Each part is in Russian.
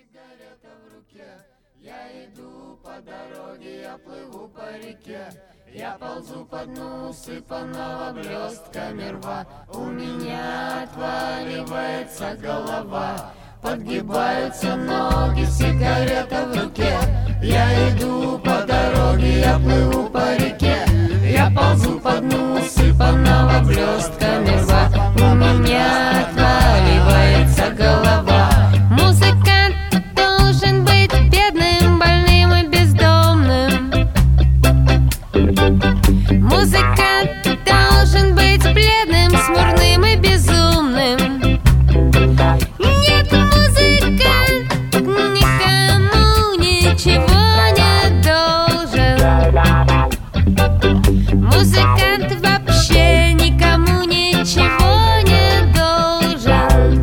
Сигарета в руке, я иду по дороге, я плыву по реке. Я ползу по дну усыпанного блестками рва. У меня отваливается голова, подгибаются ноги, сигарета в руке. Я иду по дороге, я плыву по реке. Я ползу по дну усыпанного блестками рва. У меня отваливается голова. Музыкант должен быть бедным, больным и бездомным. Музыкант должен быть бледным, смурным и безумным. Нет, музыкант никому ничего не должен. Музыкант вообще никому ничего не должен.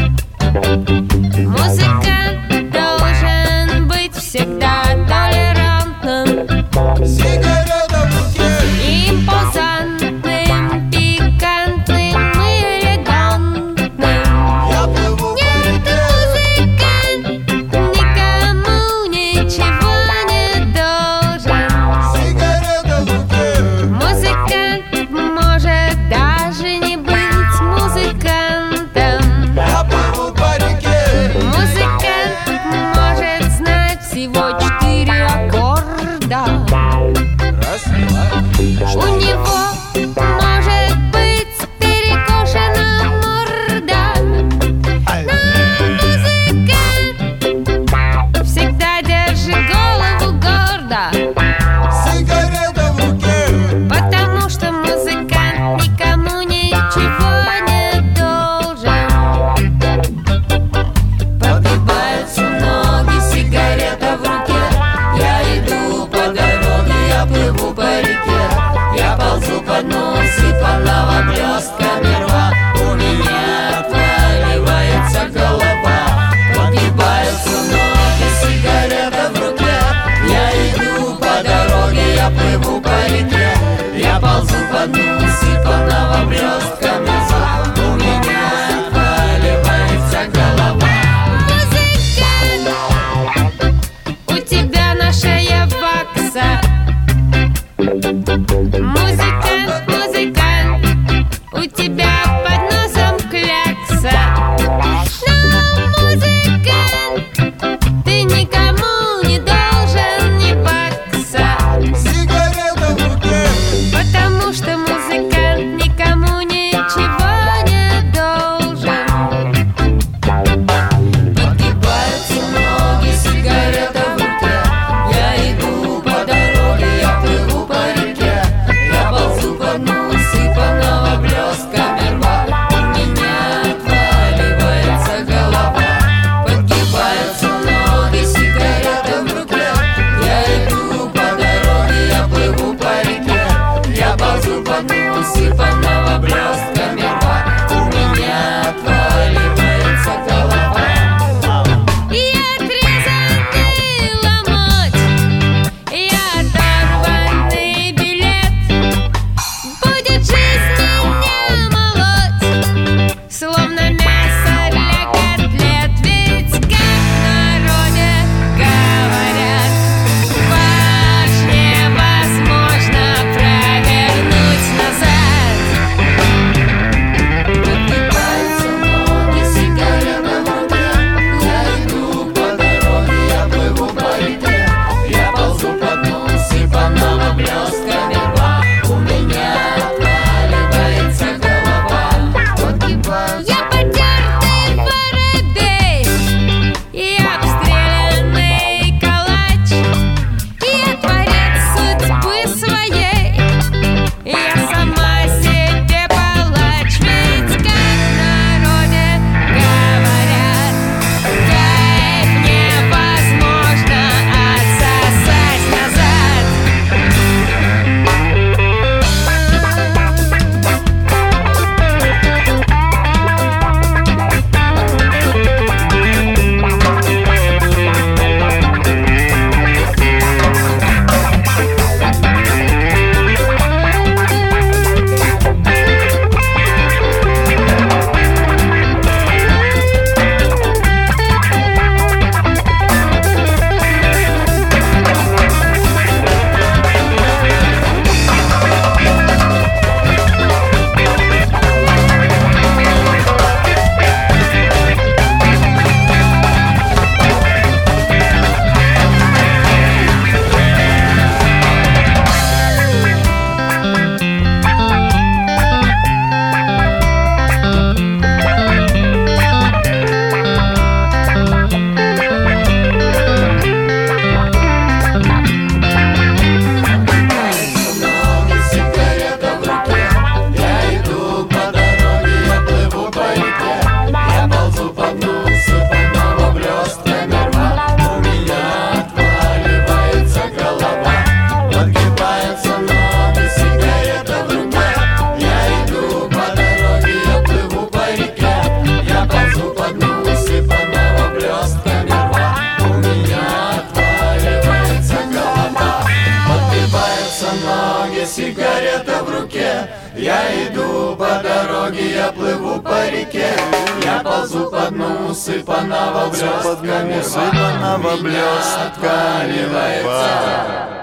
Музыкант должен быть всегда толерантным, Сигарета в руке, импозантным, пикантным и элегантным. я плыву по Нет, реке. музыкант никому ничего не должен. Сигарета в руке, Музыкант может даже не быть музыкантом. я плыву по реке. сигарета в руке. Я иду по дороге, я плыву по реке. Я ползу по дну усыпанного блестками рва. У меня отваливается